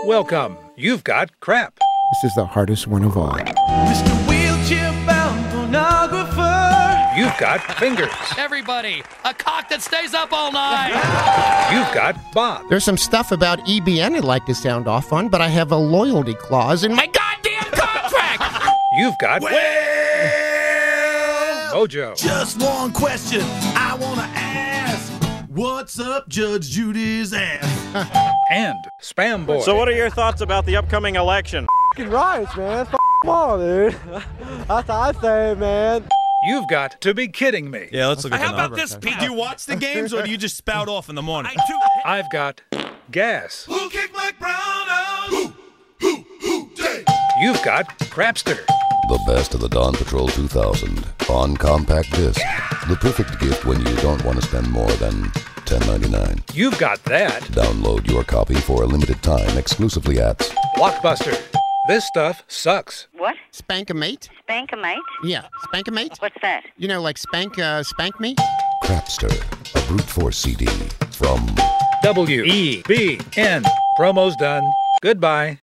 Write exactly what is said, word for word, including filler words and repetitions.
Welcome. You've got crap. This is the hardest one of all. Mister Wheelchair-bound pornographer. You've got fingers. Everybody, a cock that stays up all night. You've got Bob. There's some stuff about E B N I'd like to sound off on, but I have a loyalty clause in my goddamn contract. You've got Well, Mojo. just one question I want to ask. What's up Judge Judy's ass? And Spam Boy. So what are your thoughts about the upcoming election? F***ing riots, man. F*** them all, dude. That's what I say, man. You've got to be kidding me. Yeah, let's look at How the about this, Pete? Do you watch the games or do you just spout off in the morning? I do. I've got gas. Who kicked Mike Brown out? Who? Who? Who? Jay. You've got Crapster. The best of the Dawn Patrol two thousand on compact disc. The perfect gift when you don't want to spend more than ten ninety-nine. You've got that. Download your copy for a limited time exclusively at Blockbuster. This stuff sucks. What? Spank-a-mate? Spank-a-mate? Yeah, spank-a-mate. What's that? You know, like spank, uh, spank me? Crapster, a brute force C D from W E B N. Promo's done. Goodbye.